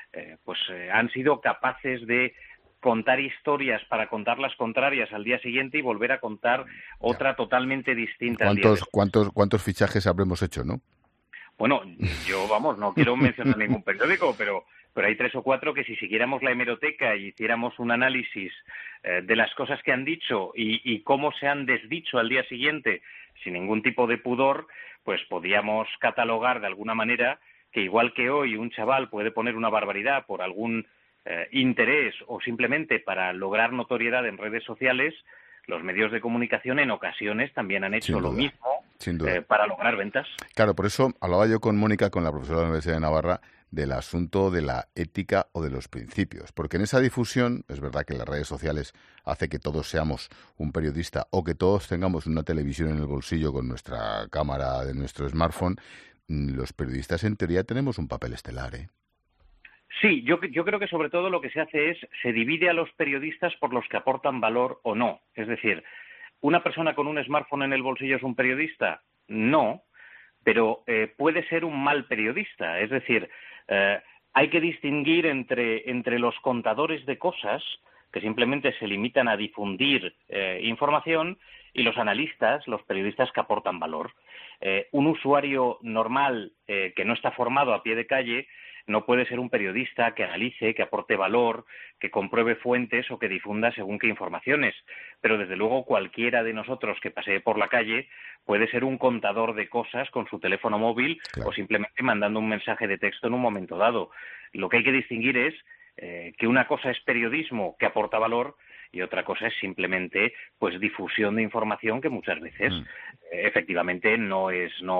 han sido capaces de contar historias para contar las contrarias al día siguiente y volver a contar otra totalmente distinta. ¿Cuántos fichajes habremos hecho, no? Bueno, yo, no quiero mencionar ningún periódico, pero hay 3 o 4 que si siguiéramos la hemeroteca y hiciéramos un análisis de las cosas que han dicho y cómo se han desdicho al día siguiente sin ningún tipo de pudor, pues podíamos catalogar de alguna manera que igual que hoy un chaval puede poner una barbaridad por algún interés o simplemente para lograr notoriedad en redes sociales, los medios de comunicación en ocasiones también han hecho lo mismo para lograr ventas. Claro, por eso hablaba yo con Mónica, con la profesora de la Universidad de Navarra, del asunto de la ética o de los principios. Porque en esa difusión, es verdad que las redes sociales hace que todos seamos un periodista o que todos tengamos una televisión en el bolsillo con nuestra cámara de nuestro smartphone. Los periodistas, en teoría, tenemos un papel estelar, ¿eh? Sí, yo creo que sobre todo lo que se hace es, se divide a los periodistas por los que aportan valor o no. Es decir, ¿una persona con un smartphone en el bolsillo es un periodista? No, pero puede ser un mal periodista. Es decir, hay que distinguir entre los contadores de cosas, que simplemente se limitan a difundir información, y los analistas, los periodistas que aportan valor. Un usuario normal que no está formado a pie de calle no puede ser un periodista que analice, que aporte valor, que compruebe fuentes o que difunda según qué informaciones. Pero desde luego cualquiera de nosotros que pasee por la calle puede ser un contador de cosas con su teléfono móvil, claro, o simplemente mandando un mensaje de texto en un momento dado. Lo que hay que distinguir es que una cosa es periodismo que aporta valor y otra cosa es simplemente pues difusión de información que muchas veces efectivamente no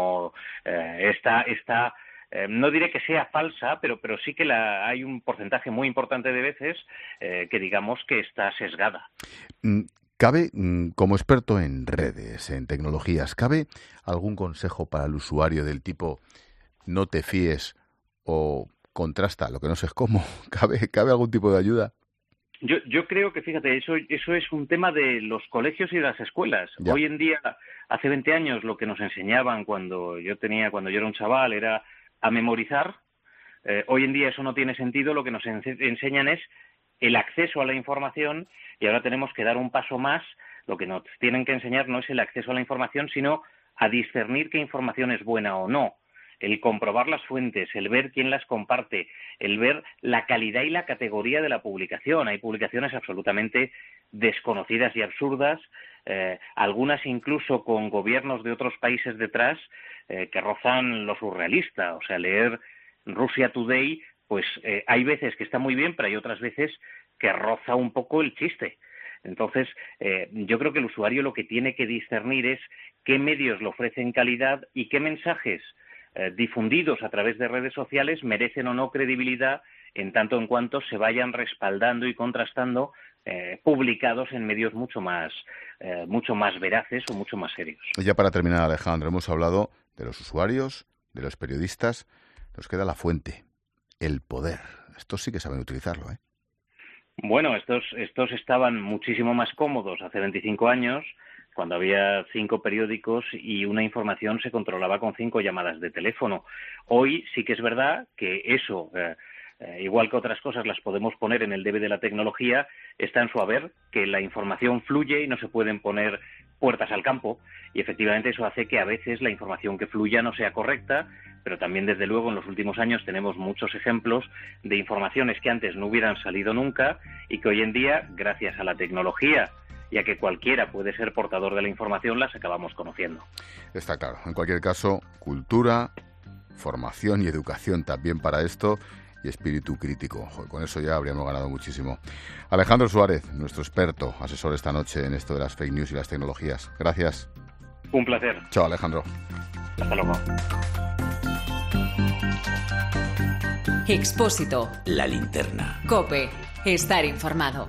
diré que sea falsa, pero sí que hay un porcentaje muy importante de veces que digamos que está sesgada. ¿Cabe, como experto en redes, en tecnologías, cabe algún consejo para el usuario del tipo no te fíes o contrasta, lo que no sé es cómo? ¿Cabe algún tipo de ayuda? Yo creo que, fíjate, eso es un tema de los colegios y de las escuelas. Ya. Hoy en día, hace 20 años, lo que nos enseñaban cuando yo era un chaval era a memorizar. Hoy en día eso no tiene sentido. Lo que nos enseñan es el acceso a la información y ahora tenemos que dar un paso más. Lo que nos tienen que enseñar no es el acceso a la información, sino a discernir qué información es buena o no. El comprobar las fuentes, el ver quién las comparte, el ver la calidad y la categoría de la publicación. Hay publicaciones absolutamente desconocidas y absurdas, algunas incluso con gobiernos de otros países detrás, que rozan lo surrealista. O sea, leer Russia Today, pues hay veces que está muy bien, pero hay otras veces que roza un poco el chiste. Entonces, yo creo que el usuario lo que tiene que discernir es qué medios le ofrecen calidad y qué mensajes difundidos a través de redes sociales merecen o no credibilidad en tanto en cuanto se vayan respaldando y contrastando publicados en medios mucho más veraces o mucho más serios. Y ya para terminar, Alejandro, hemos hablado de los usuarios, de los periodistas, nos queda la fuente, el poder. Estos sí que saben utilizarlo, ¿eh? Bueno, estos estaban muchísimo más cómodos hace 25 años, cuando había 5 periódicos y una información se controlaba con 5 llamadas de teléfono. Hoy sí que es verdad que eso, igual que otras cosas las podemos poner en el debe de la tecnología, está en su haber, que la información fluye y no se pueden poner puertas al campo, y efectivamente eso hace que a veces la información que fluya no sea correcta, pero también desde luego en los últimos años tenemos muchos ejemplos de informaciones que antes no hubieran salido nunca y que hoy en día, gracias a la tecnología, ya que cualquiera puede ser portador de la información, las acabamos conociendo. Está claro. En cualquier caso, cultura, formación y educación también para esto, y espíritu crítico. Con eso ya habríamos ganado muchísimo. Alejandro Suárez, nuestro experto, asesor esta noche en esto de las fake news y las tecnologías. Gracias. Un placer. Chao, Alejandro. Hasta luego. Expósito. La linterna. COPE. Estar informado.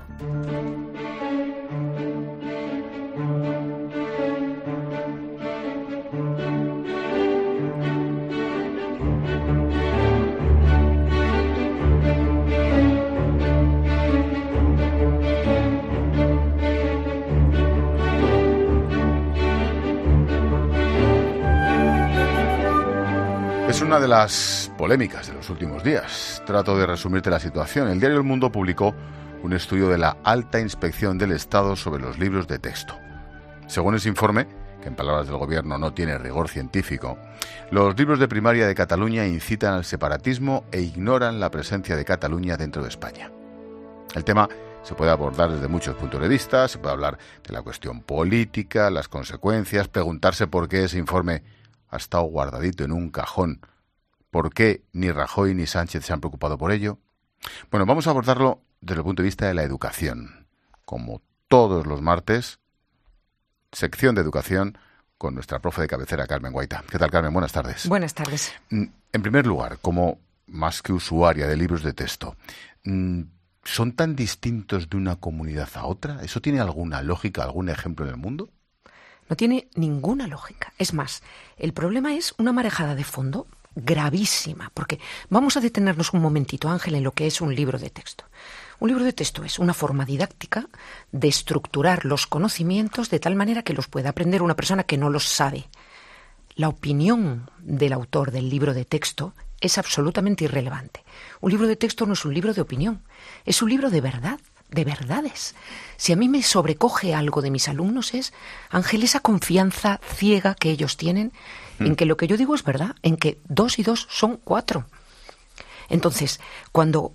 Es una de las polémicas de los últimos días. Trato de resumirte la situación. El diario El Mundo publicó un estudio de la Alta Inspección del Estado sobre los libros de texto. Según ese informe, que en palabras del gobierno no tiene rigor científico, los libros de primaria de Cataluña incitan al separatismo e ignoran la presencia de Cataluña dentro de España. El tema se puede abordar desde muchos puntos de vista, se puede hablar de la cuestión política, las consecuencias, preguntarse por qué ese informe ha estado guardadito en un cajón. ¿Por qué ni Rajoy ni Sánchez se han preocupado por ello? Bueno, vamos a abordarlo desde el punto de vista de la educación. Como todos los martes, sección de educación con nuestra profe de cabecera, Carmen Guaita. ¿Qué tal, Carmen? Buenas tardes. Buenas tardes. En primer lugar, como más que usuaria de libros de texto, ¿son tan distintos de una comunidad a otra? ¿Eso tiene alguna lógica, algún ejemplo en el mundo? No tiene ninguna lógica. Es más, el problema es una marejada de fondo gravísima, porque vamos a detenernos un momentito, Ángel, en lo que es un libro de texto. Un libro de texto es una forma didáctica de estructurar los conocimientos de tal manera que los pueda aprender una persona que no los sabe. La opinión del autor del libro de texto es absolutamente irrelevante. Un libro de texto no es un libro de opinión, es un libro de verdad, de verdades. Si a mí me sobrecoge algo de mis alumnos es, Ángel, esa confianza ciega que ellos tienen en que lo que yo digo es verdad, en que 2 y 2 son 4. Entonces, cuando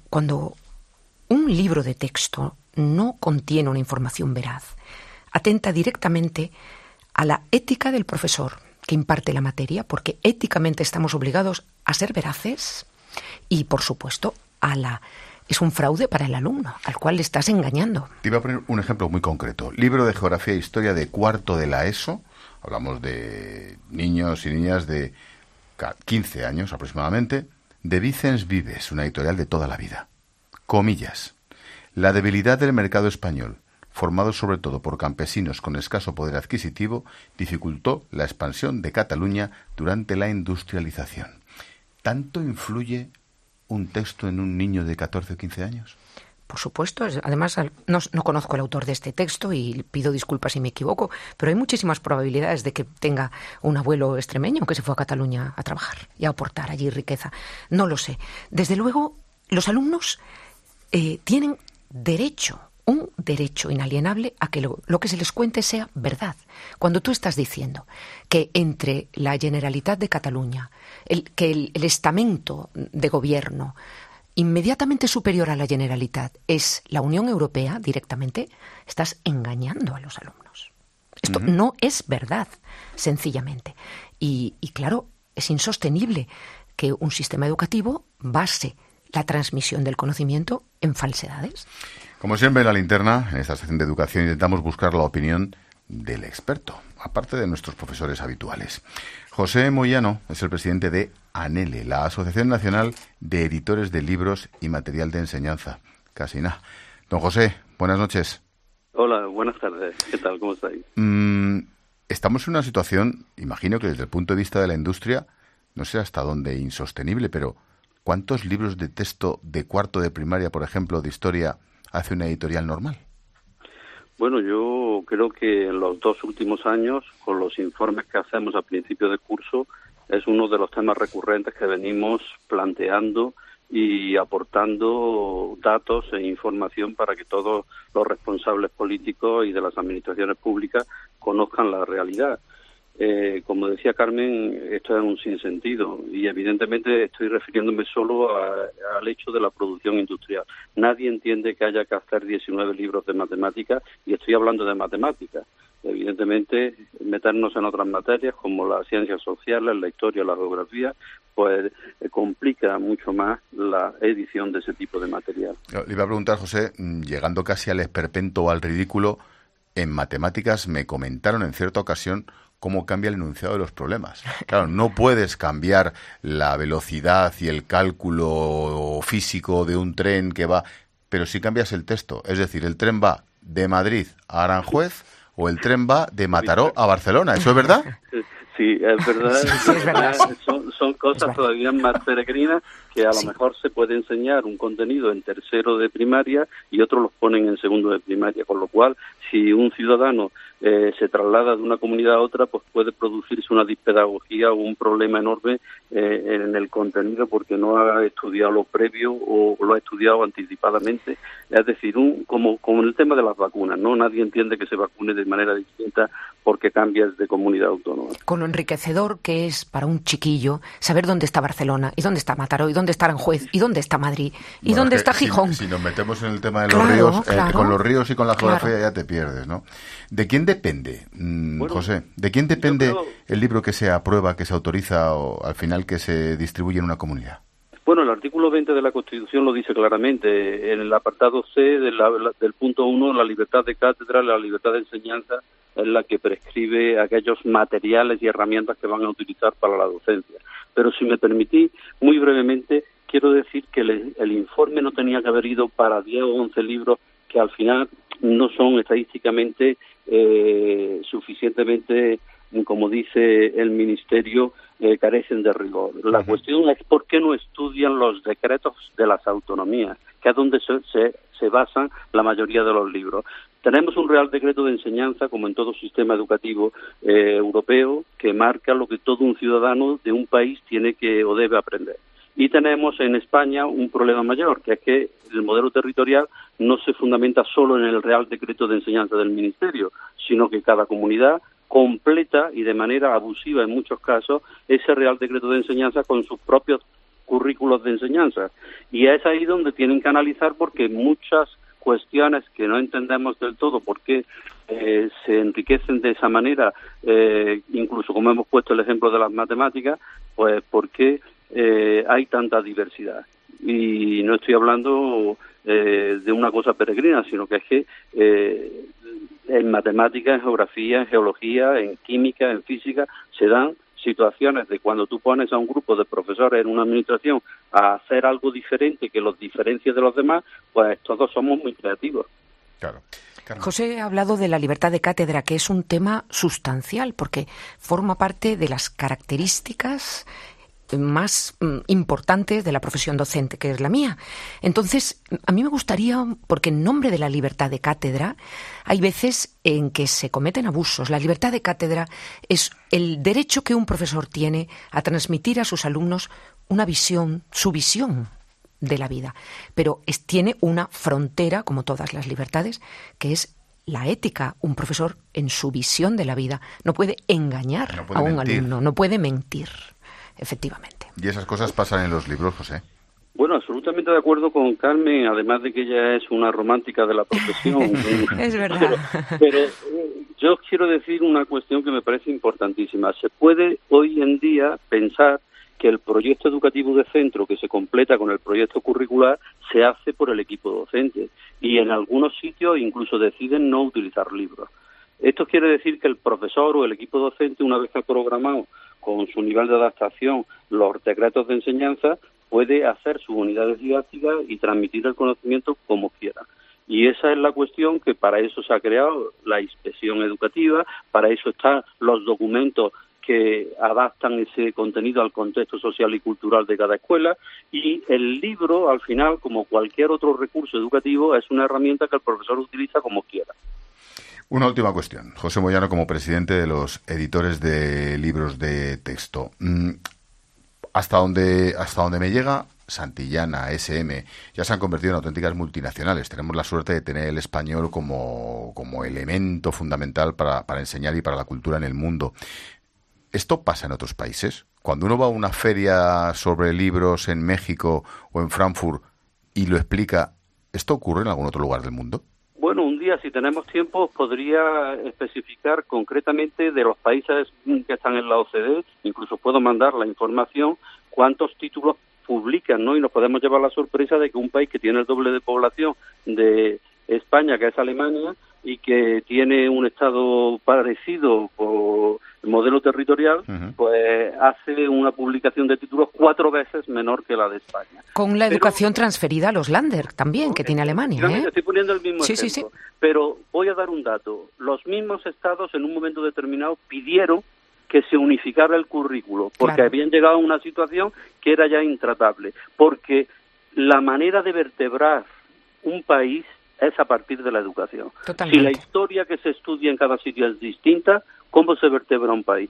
un libro de texto no contiene una información veraz, atenta directamente a la ética del profesor que imparte la materia, porque éticamente estamos obligados a ser veraces y, por supuesto, es un fraude para el alumno, al cual le estás engañando. Te iba a poner un ejemplo muy concreto. Libro de Geografía e Historia de cuarto de la ESO. Hablamos de niños y niñas de 15 años aproximadamente. De Vicens Vives, una editorial de toda la vida. Comillas. La debilidad del mercado español, formado sobre todo por campesinos con escaso poder adquisitivo, dificultó la expansión de Cataluña durante la industrialización. ¿Tanto influye un texto en un niño de 14 o 15 años? Por supuesto. Además, no conozco el autor de este texto y pido disculpas si me equivoco, pero hay muchísimas probabilidades de que tenga un abuelo extremeño que se fue a Cataluña a trabajar y a aportar allí riqueza. No lo sé. Desde luego, los alumnos tienen un derecho inalienable a que lo que se les cuente sea verdad. Cuando tú estás diciendo que entre la Generalitat de Cataluña, que el estamento de gobierno inmediatamente superior a la Generalitat es la Unión Europea directamente, estás engañando a los alumnos. Esto no es verdad, sencillamente. Y claro, es insostenible que un sistema educativo base la transmisión del conocimiento en falsedades. Como siempre en La Linterna, en esta sección de educación, intentamos buscar la opinión del experto. aparte de nuestros profesores habituales. José Moyano es el presidente de ANELE, la Asociación Nacional de Editores de Libros y Material de Enseñanza. Casi nada. Don José, buenas noches. Hola, buenas tardes. ¿Qué tal? ¿Cómo estáis? Estamos en una situación, imagino que desde el punto de vista de la industria, no sé hasta dónde insostenible, pero ¿cuántos libros de texto de cuarto de primaria, por ejemplo, de historia, hace una editorial normal? Bueno, yo creo que en los 2 últimos años, con los informes que hacemos a principio de curso, es uno de los temas recurrentes que venimos planteando y aportando datos e información para que todos los responsables políticos y de las administraciones públicas conozcan la realidad. Como decía Carmen, esto es un sinsentido y evidentemente estoy refiriéndome solo al hecho de la producción industrial. Nadie entiende que haya que hacer 19 libros de matemáticas y estoy hablando de matemáticas. Evidentemente, meternos en otras materias como las ciencias sociales, la historia, la geografía, pues complica mucho más la edición de ese tipo de material. Le iba a preguntar, José, llegando casi al esperpento o al ridículo, en matemáticas me comentaron en cierta ocasión cómo cambia el enunciado de los problemas. Claro, no puedes cambiar la velocidad y el cálculo físico de un tren que va, pero sí cambias el texto. Es decir, el tren va de Madrid a Aranjuez o el tren va de Mataró a Barcelona. ¿Eso es verdad? Sí, es verdad. Sí, es verdad. Son cosas todavía más peregrinas que a lo mejor se puede enseñar un contenido en tercero de primaria y otros los ponen en segundo de primaria, con lo cual si un ciudadano se traslada de una comunidad a otra, pues puede producirse una dispedagogía o un problema enorme en el contenido porque no ha estudiado lo previo o lo ha estudiado anticipadamente. Es decir, como en el tema de las vacunas, ¿no? Nadie entiende que se vacune de manera distinta porque cambias de comunidad autónoma. Con lo enriquecedor que es para un chiquillo saber dónde está Barcelona y dónde está Mataró y dónde está Aranjuez y dónde está Madrid y bueno, dónde está Gijón. Si nos metemos en el tema de los ríos, con los ríos y con la geografía ya te pierdes, ¿no? ¿De quién depende, José? ¿De quién depende el libro que se aprueba, que se autoriza o al final que se distribuye en una comunidad? Bueno, el artículo 20 de la Constitución lo dice claramente. En el apartado C del punto 1, la libertad de cátedra, la libertad de enseñanza es la que prescribe aquellos materiales y herramientas que van a utilizar para la docencia. Pero si me permitís, muy brevemente, quiero decir que el informe no tenía que haber ido para 10 o 11 libros que al final no son estadísticamente suficientemente, como dice el Ministerio, carecen de rigor. La cuestión es por qué no estudian los decretos de las autonomías, que es donde se basan la mayoría de los libros. Tenemos un Real Decreto de Enseñanza, como en todo sistema educativo europeo, que marca lo que todo un ciudadano de un país tiene que o debe aprender. Y tenemos en España un problema mayor, que es que el modelo territorial no se fundamenta solo en el Real Decreto de Enseñanza del Ministerio, sino que cada comunidad completa y de manera abusiva en muchos casos ese Real Decreto de Enseñanza con sus propios currículos de enseñanza. Y es ahí donde tienen que analizar porque muchas cuestiones que no entendemos del todo por qué se enriquecen de esa manera, incluso como hemos puesto el ejemplo de las matemáticas, pues por qué hay tanta diversidad. Y no estoy hablando de una cosa peregrina, sino que es que en matemáticas, en geografía, en geología, en química, en física, se dan situaciones de cuando tú pones a un grupo de profesores en una administración a hacer algo diferente que los diferencie de los demás, pues todos somos muy creativos. Claro. José ha hablado de la libertad de cátedra, que es un tema sustancial, porque forma parte de las características más importantes de la profesión docente, que es la mía. Entonces, a mí me gustaría, porque en nombre de la libertad de cátedra, hay veces en que se cometen abusos. La libertad de cátedra es el derecho que un profesor tiene a transmitir a sus alumnos una visión, su visión de la vida. Pero tiene una frontera, como todas las libertades, que es la ética. Un profesor, en su visión de la vida, no puede engañar a un alumno, no puede mentir. Efectivamente. Y esas cosas pasan en los libros, José. Bueno, absolutamente de acuerdo con Carmen, además de que ella es una romántica de la profesión. Es verdad. Pero yo quiero decir una cuestión que me parece importantísima. Se puede hoy en día pensar que el proyecto educativo de centro que se completa con el proyecto curricular se hace por el equipo docente y en algunos sitios incluso deciden no utilizar libros. Esto quiere decir que el profesor o el equipo docente, una vez que ha programado con su nivel de adaptación los decretos de enseñanza, puede hacer sus unidades didácticas y transmitir el conocimiento como quiera. Y esa es la cuestión, que para eso se ha creado la inspección educativa, para eso están los documentos que adaptan ese contenido al contexto social y cultural de cada escuela, y el libro, al final, como cualquier otro recurso educativo, es una herramienta que el profesor utiliza como quiera. Una última cuestión. José Moyano, como presidente de los editores de libros de texto, hasta donde me llega, Santillana, SM, ya se han convertido en auténticas multinacionales. Tenemos la suerte de tener el español como elemento fundamental para enseñar y para la cultura en el mundo. ¿Esto pasa en otros países? Cuando uno va a una feria sobre libros en México o en Frankfurt y lo explica, ¿esto ocurre en algún otro lugar del mundo? Bueno, un día, si tenemos tiempo, podría especificar concretamente de los países que están en la OCDE, incluso puedo mandar la información, cuántos títulos publican, ¿no? Y nos podemos llevar la sorpresa de que un país que tiene el doble de población de España, que es Alemania, y que tiene un estado parecido por modelo territorial, pues hace una publicación de títulos 4 veces menor que la de España. Con la educación transferida a los Länder también, que tiene Alemania. Estoy poniendo el mismo ejemplo. Sí. Pero voy a dar un dato. Los mismos estados en un momento determinado pidieron que se unificara el currículo, porque habían llegado a una situación que era ya intratable, porque la manera de vertebrar un país es a partir de la educación. Totalmente. Si la historia que se estudia en cada sitio es distinta, ¿cómo se vertebra un país?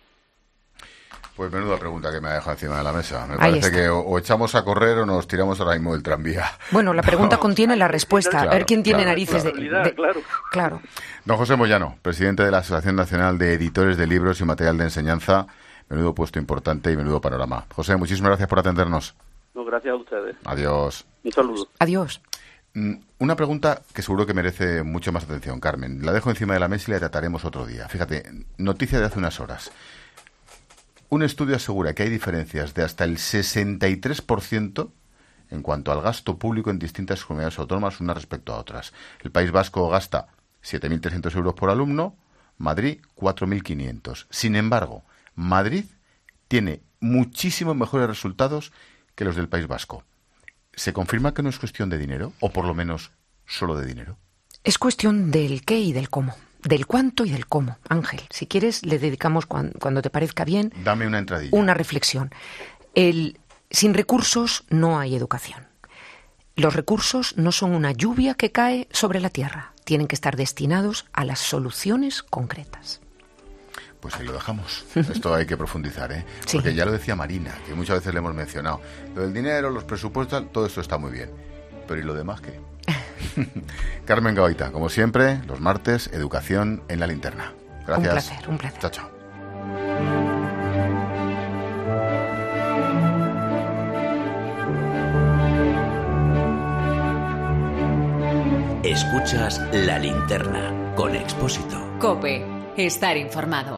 Pues menuda pregunta que me ha dejado encima de la mesa. Me parece que o echamos a correr o nos tiramos ahora mismo del tranvía. Bueno, la pregunta contiene la respuesta. A ver quién tiene narices Claro. Don José Moyano, presidente de la Asociación Nacional de Editores de Libros y Material de Enseñanza. Menudo puesto importante y menudo panorama. José, muchísimas gracias por atendernos. No, gracias a ustedes. Adiós. Un saludo. Adiós. Una pregunta que seguro que merece mucho más atención, Carmen. La dejo encima de la mesa y la trataremos otro día. Fíjate, noticia de hace unas horas. Un estudio asegura que hay diferencias de hasta el 63% en cuanto al gasto público en distintas comunidades autónomas unas respecto a otras. El País Vasco gasta 7.300 euros por alumno, Madrid 4.500. Sin embargo, Madrid tiene muchísimos mejores resultados que los del País Vasco. ¿Se confirma que no es cuestión de dinero, o por lo menos solo de dinero? Es cuestión del qué y del cómo. Del cuánto y del cómo. Ángel, si quieres, le dedicamos, cuando te parezca bien, dame una entradilla. Una reflexión. Sin recursos no hay educación. Los recursos no son una lluvia que cae sobre la tierra. Tienen que estar destinados a las soluciones concretas. Pues ahí lo dejamos. Esto hay que profundizar, ¿eh? Sí. Porque ya lo decía Marina, que muchas veces le hemos mencionado. Lo del dinero, los presupuestos, todo esto está muy bien. Pero ¿y lo demás qué? Carmen Gaoita, como siempre, los martes, educación en la linterna. Gracias. Un placer. Chao, chao. Escuchas La Linterna con Expósito. COPE. Estar informado.